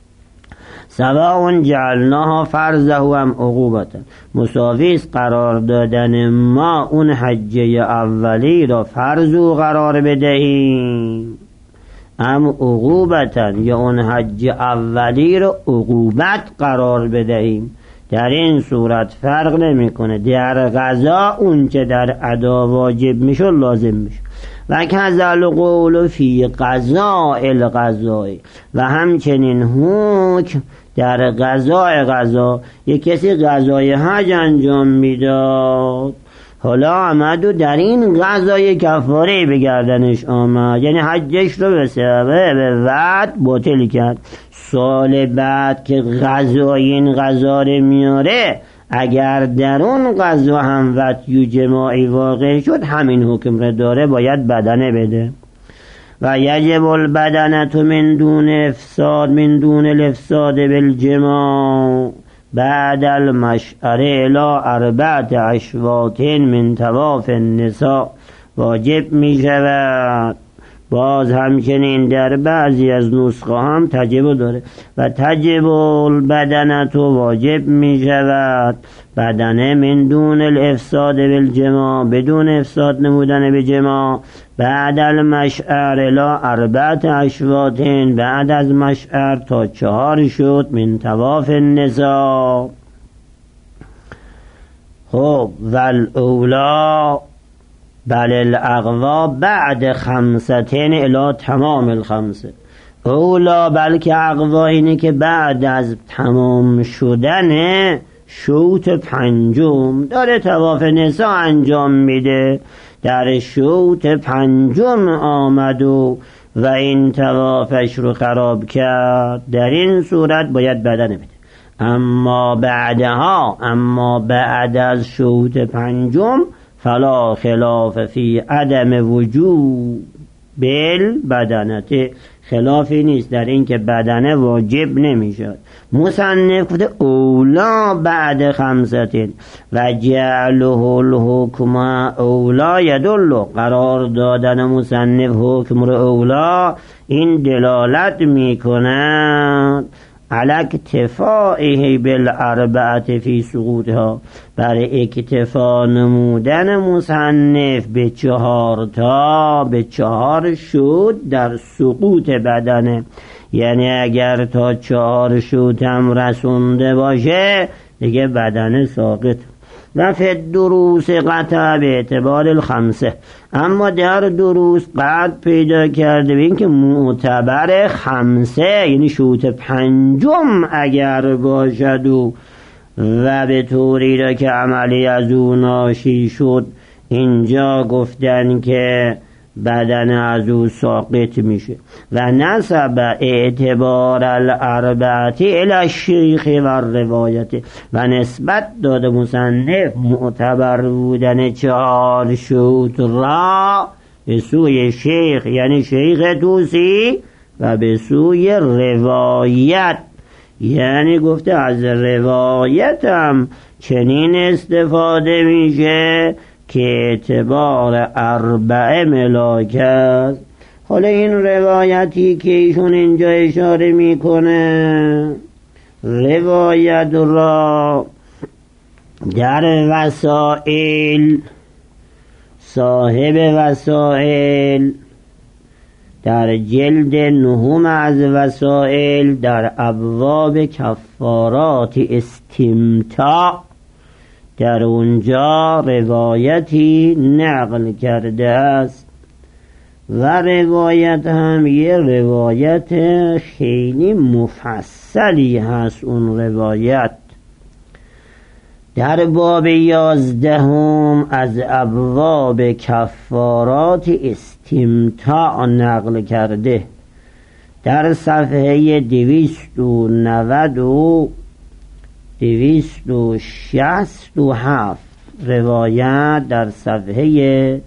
سواء جعلناها فرضه هم عقوبتا، مساویس قرار دادن ما اون حجه اولی را فرضو قرار بدهیم، ام عقوبتا یا اون حج اولی را عقوبت قرار بدهیم. در این صورت فرق نمیکنه، در قضا اون که در ادا واجب میشه لازم میشه. و کذل قول فی قضاء القضاء، و همچنین حکم در قضا، یک کسی قضای حج انجام میداد، حالا آمد و در این قضای کفاره بگردنش آمد، یعنی حجش رو به سبب وعد باطل کرد. سال بعد که قضای این قضا رو میاره، اگر در اون قضا هم وطی جماعی واقع شد همین حکم رو داره، باید بدنه بده. و یجب البدنه من دون افساد من دون الافساد بالجماع بعد المشعره الى 4 اشواط من طواف النساء، واجب می شود. باز همچنین در بعضی از نسخه هم تجب داره، و تجب البدنه تو واجب می شود بدنه من دون الافساد بالجماع، بدون افساد نمودن به جماع، بعد المشعر الی 4 اشواط، بعد از مشعر تا 4 شد من طواف النساء. خب والاولا، بل الاقوا بعد 5 الی تمام الخمسه. اولا بلکه اقوا اینه که بعد از تمام شدن شوط 5 داره طواف نساء انجام میده، در شوط 5 آمد و این طوافش رو خراب کرد، در این صورت باید بدنه بده. اما بعد از شوط 5 فلا خلاف فی عدم وجوب بالبدنه، خلافی نیست در این که بدنه واجب نمیشد. مصنف گفته اولا بعد 5 و جعله الحکم اولا یدل، قرار دادن مصنف حکم رو اولا این دلالت میکند علی اکتفائه بالاربعه فی سقوطها، برای اکتفا نمودن مصنف به 4 شد در سقوط بدنه. یعنی اگر تا 4 شد هم رسونده باشه دیگه بدنه ساقط. و فی الدروس قطع به اعتبار الخمسه، اما در دروس قطع پیدا کرده بین که معتبر 5 یعنی شوط 5 اگر باشد و به طوری را که عملی از او ناشی شد، اینجا گفتن که بدن از او ساقط میشه. و نسب اعتبار الاربعه الی الشیخ و روایت، و نسبت داده مصنف معتبر بودن 4 شوط را به سوی شیخ یعنی شیخ توسی و به سوی روایت، یعنی گفته از روایت هم چنین استفاده میشه که اعتبار 4 ملاک است. حالا این روایتی که ایشون اینجا اشاره میکنه، روایت را در وسائل، صاحب وسائل در جلد 9 از وسائل در ابواب کفارات استمتاع در اونجا روایتی نقل کرده است و روایت هم یه روایت خیلی مفصلی هست. اون روایت در باب 11 از ابواب کفارات استمتاع نقل کرده، در صفحه 290 و 267 روایت در صفحه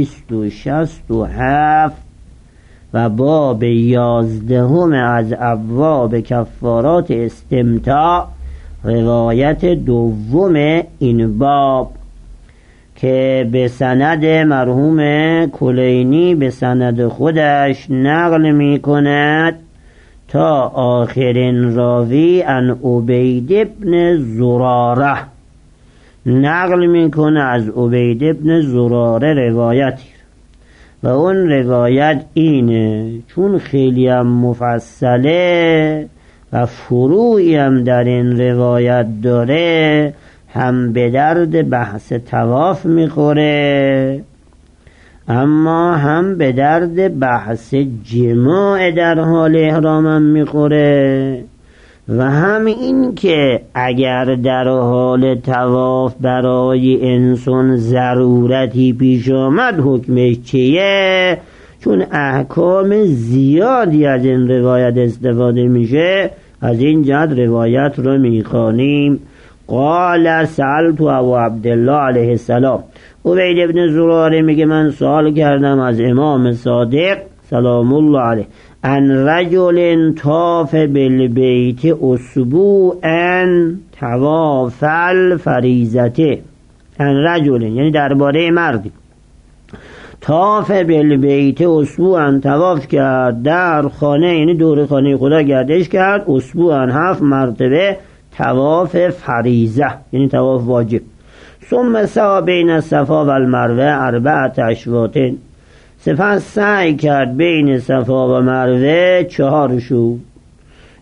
267 و باب 11 از ابواب کفارات استمتاع روایت دوم این باب که به سند مرحوم کلینی به سند خودش نقل می کند تا آخرین راوی ان عبید ابن زراره، نقل میکنه از عبید ابن زراره روایتی و اون روایت اینه، چون خیلی هم مفصله و فروعی هم در این روایت داره، هم به درد بحث طواف میخوره اما هم به درد بحث جماع در حال احرامم میخوره و هم این که اگر در حال طواف برای انسان ضرورتی پیش آمد حکمش چیه، چون احکام زیادی از این روایت استفاده میشه. از این جهت روایت رو میخوانیم. قال سألت ابو عبدالله علیه السلام، عبید ابن زراره میگه من سوال کردم از امام صادق سلام الله علیه ان رجل طاف بالبیت اسبوعا طواف الفریضه، ان رجل یعنی درباره مردی طاف بالبیت اسبوعا طواف کرد در خانه، یعنی دور خانه خدا گردش کرد، اسبوعا 7 مرتبه طواف فریضه یعنی طواف واجب. ثم سعی بین الصفا و المروه 4 اشواط، سپس سعی کرد بین صفا و مروه 4 شد.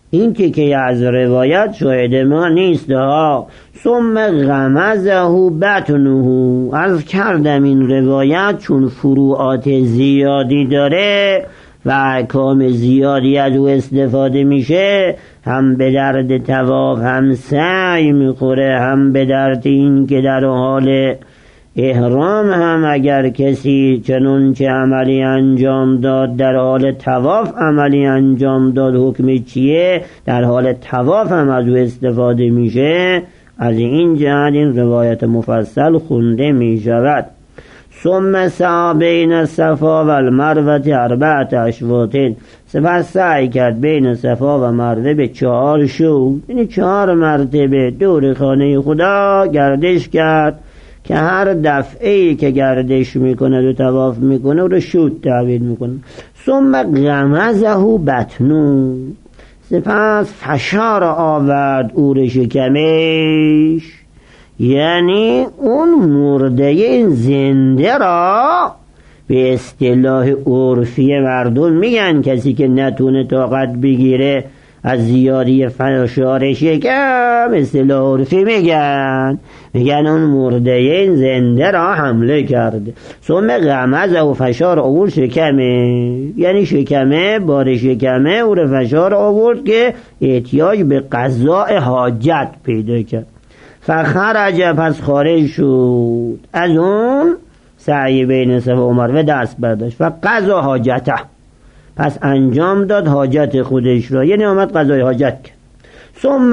این که از روایت شاهد ما نیست ها. ثم غمزه بطنه، عرض کردم این روایت چون فروعات زیادی داره و احکام زیادی از او استفاده میشه، هم به درد طواف هم سعی میخوره، هم به درد این که در حال احرام هم اگر کسی چنانچه عملی انجام داد در حال طواف عملی انجام داد، حکم چیه؟ در حال طواف هم از او استفاده میشه. از این جهت این روایت مفصل خونده میشود. ثم سعی بین الصفا و المروه 4 اشواط، سپس سعی کرد بین صفا و مروه به 4 شو، یعنی 4 مرتبه دور خانه خدا گردش کرد که هر دفعه‌ای که گردش میکنه و طواف میکنه رو شوط تعبیر میکنه. ثم غمزه بطنه، سپس فشار آورد او شکمش، یعنی اون مرده زنده را به اصطلاح عرفی مردم میگن کسی که نتونه طاقت بگیره از زیادی فشار شکم، اصطلاح عرفی میگن اون مرده زنده را حمله کرده. ثم غمزه و فشار آورد شکمه، یعنی شکمه بار شکمه او را فشار آورد که احتیاج به قضاء حاجت پیدا کرد. فخرج، پس خارج شد از اون سعی بین صفا و مروه دست برداشت. فقضا حاجته، پس انجام داد حاجت خودش را، یعنی آمد قضای حاجت کرد. ثم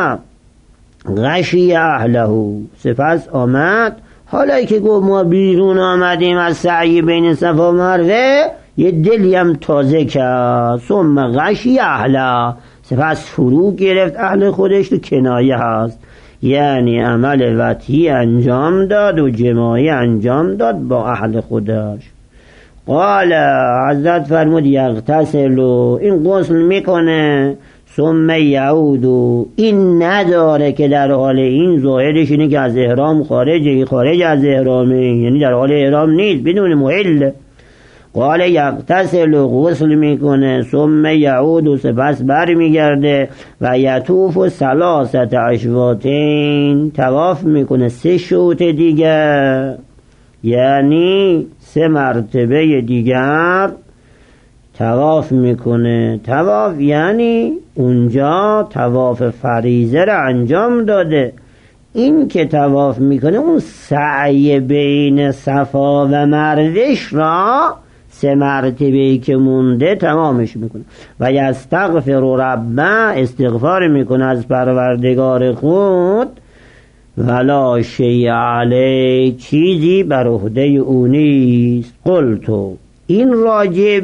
غشی اهله، سپس آمد حالا که گفت ما بیرون آمدیم از سعی بین صفا و مروه، یه دلی هم تازه کرد. ثم غشی اهله، سپس فرو گرفت اهل خودش، تو کنایه هست، یعنی عمل وطی انجام داد و جماعی انجام داد با اهل خودش. قال، حضرت فرمود یغتسل، این غسل میکنه. ثم یعود، این نداره که در حال این ظاهرش اینه که از احرام خارج از احرامه، یعنی در حال احرام نیست، بدون محل. قال یغتسل، غسل میکنه. ثم یعود، سپس بر میگرده. و یطوف 3 اشواطین، طواف میکنه 3 شوط دیگر، یعنی 3 مرتبه دیگر طواف میکنه. طواف یعنی اونجا طواف فریضه را انجام داده. این که طواف میکنه اون سعی بین صفا و مروه را 3 مرتبه‌ای که مونده تمامش میکنه. و یستغفر ربه، استغفار میکنه از پروردگار خود. ولا شیء علیه، چیزی بر عهده او نیست. قلتو، این راجع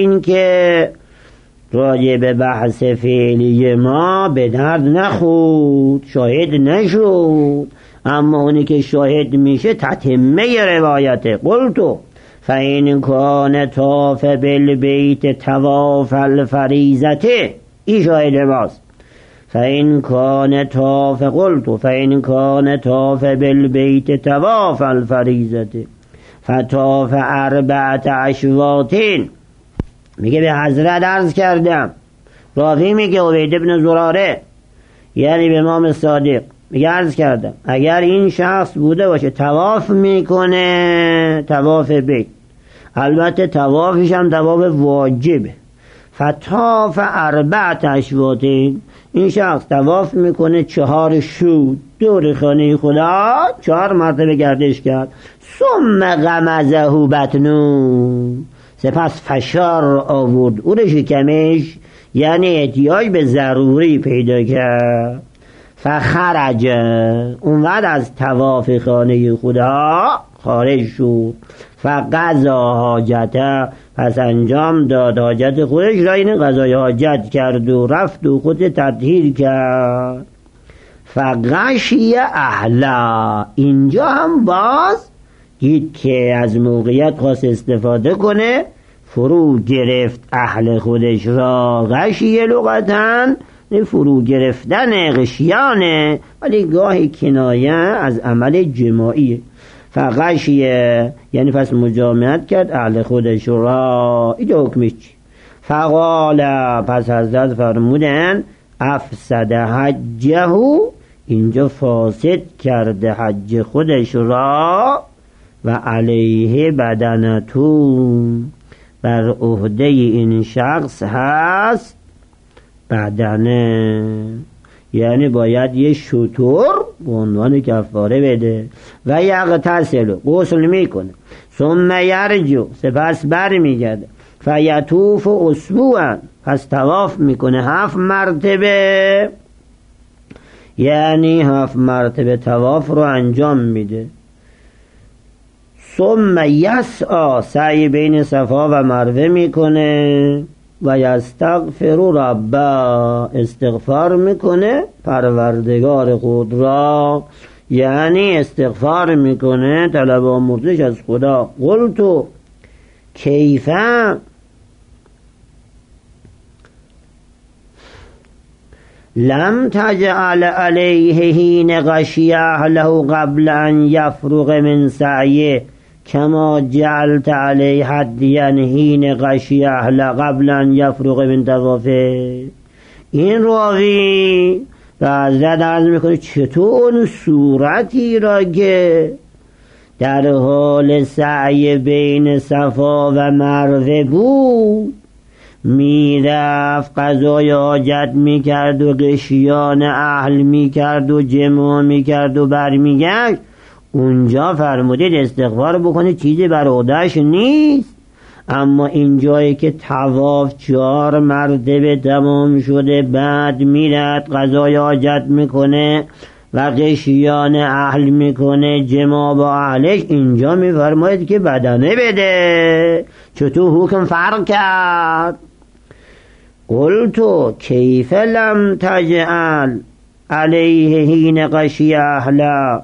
به بحث فعلی ما به درد نخورد، شاهد نشد، اما اونی که شاهد میشه تتمه روایته. قلتو فإن کان طاف بالبیت طواف الفریضته، این شاهد ماست. فإن کان طاف، قلت فإن کان طاف بالبیت طواف الفریضته فطاف 4 اشواط، میگه به حضرت عرض کردم، راوی میگه عبید بن زراره یعنی به امام صادق میگه عرض کردم اگر این شخص بوده باشه طواف میکنه، طواف بیت، البته طوافش هم طواف واجبه، فطاف 4 اشواط، این شخص طواف میکنه 4 شوط دور خانه خدا، 4 مرتبه گردش کرد. ثم غمزه بطنه، سپس فشار آورد او رو شکمش، یعنی احتیاج به ضروری پیدا کرد. فخرج، اون وقت از طواف خانه خدا خارج شد. فقضا حاجته، پس انجام داد حاجت خودش را، این قضای حاجت کرد و رفت و خود تطهیر کرد. فغشی اهلا، اینجا هم باز دید که از موقعیت خواست استفاده کنه، فرو گرفت اهل خودش را. غشی لغتن فرو گرفتن، غشیانه، ولی گاهی کنایه از عمل جماعیه. فغشیه یعنی پس مجامعت کرد اهل خودش را. اینجا حکمش چی؟ فقال، پس حضرت فرمودن افسد حجه، اینجا فاسد کرده حج خودش را، و علیه بدنتون، بر عهده این شخص هست بدنه، یعنی باید یه شتر به عنوان کفاره بده و یغتسل، غسل میکنه، ثم یرجو، سپس بر میگرده، فیطوف اسبوعا، پس طواف میکنه 7 مرتبه، یعنی 7 مرتبه طواف رو انجام میده، ثم یسعی، سعی بین صفا و مروه میکنه، و یستغفر ربه، استغفار میکنه پروردگار خود را، یعنی استغفار میکنه، طلب آمرزش از خدا. قلتو کیفه لم تجعل علیه حین غشی اهله قبل ان یفرغ من سعیه کما جعلت علیه هدیا حین غشی اهله قبل ان یفرغ من طوافه. این راوی به حضرت عرض میکنه چطور اون صورتی را که در حال سعی بین صفا و مروه بود میرفت قضای حاجت میکرد و غشیان اهل میکرد و جماع میکرد و برمیگشت، اونجا فرمودید استغفار بکنه، چیزی بر عهده‌اش نیست. اما این جایی که طواف 4 مرتبه تمام شده، بعد میرد قضای حاجت میکنه و غشیان اهل میکنه، جماع با اهلش، اینجا میفرماید که بدنه بده. چطور حکم فرق کرد؟ قلتو کیف لم تجعل علیه حین غشی اهله،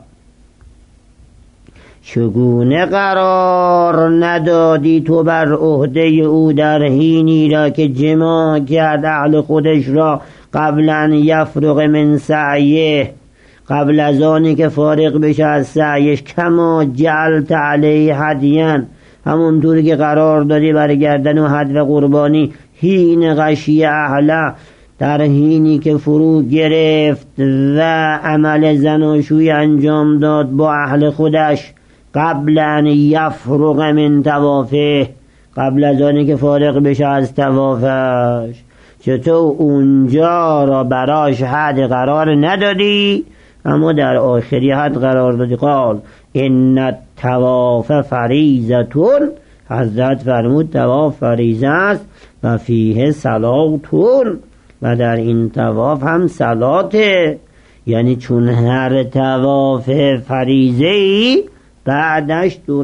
چگونه قرار ندادی تو بر عهده او در حینی را که جماع کرد اهل خودش را قبل ان یفرغ من سعیه، قبل از آنی که فارغ بشه از سعیش، کما جعلت علیه هدیا، همونطوری که قرار دادی بر گردن و هد و قربانی، حین غشی اهله، در حینی که فرو گرفت و عمل زناشویی انجام داد با اهل خودش، قبل ان یفرغ من طوافه، قبل از آنی که فارغ بشه از طوافش، چطور اونجا را براش حد قرار ندادی اما در آخری حد قرار دادی؟ قال ان الطواف فریضتون، حضرت فرمود طواف فریضه است، و فیه صلاتون، و در این طواف هم صلاته، یعنی چون هر طواف فریضه‌ای بعدش 2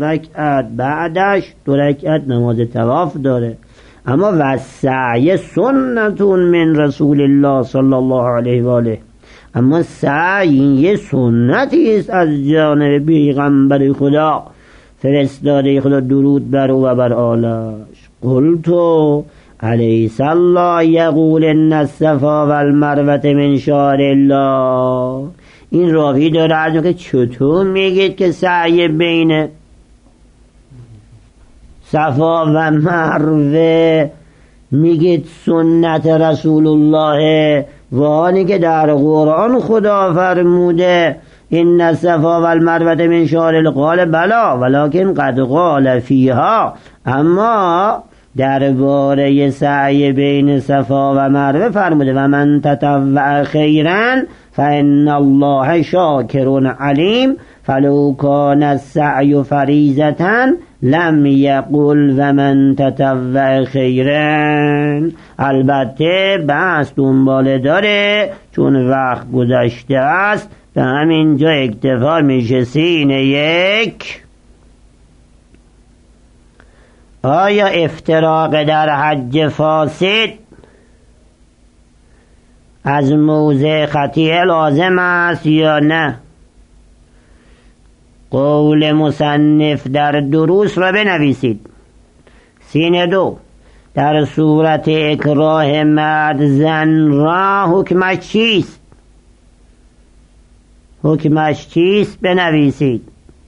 رکعت نماز طواف داره. اما و سعی سنتون من رسول الله صلی الله علیه و آله، اما سعی یه سنتی است از جانب پیغمبر خدا فرستاده خدا، درود بر او و بر آلش. قلتو الیس الله یقول ان الصفا والمروه من شعائر الله. این راوی داره از که چطور میگید که سعی بین صفا و مروه میگید سنت رسول الله، و آنی که در قرآن خدا فرموده ان الصفا والمروه من شعائر الله؟ قال بلا ولکن قد قال فیها، اما درباره سعی بین صفا و مروه فرموده و من تطوع خیرا فان الله شاکر علیم، فلو کان السعی فریضة لم یقل و من تطوع خیرا. البته بحث دنباله داره، چون وقت گذشته است، به همین جا اکتفا میشه. سین 1. آیا افتراق در حج فاسد از موضع خطیه لازم است یا نه؟ قول مصنف در دروس را بنویسید. سین 2. در صورت اکراه مرد زن را حکمش چیست؟ حکمش چیست بنویسید.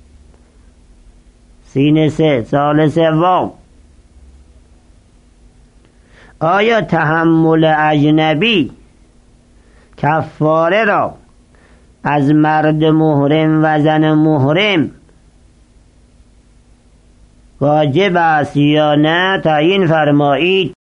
سین 3. سال 3. آیا تحمل اجنبی کفاره را از مرد محرم و زن محرم واجب است یا نه تعیین فرمایید.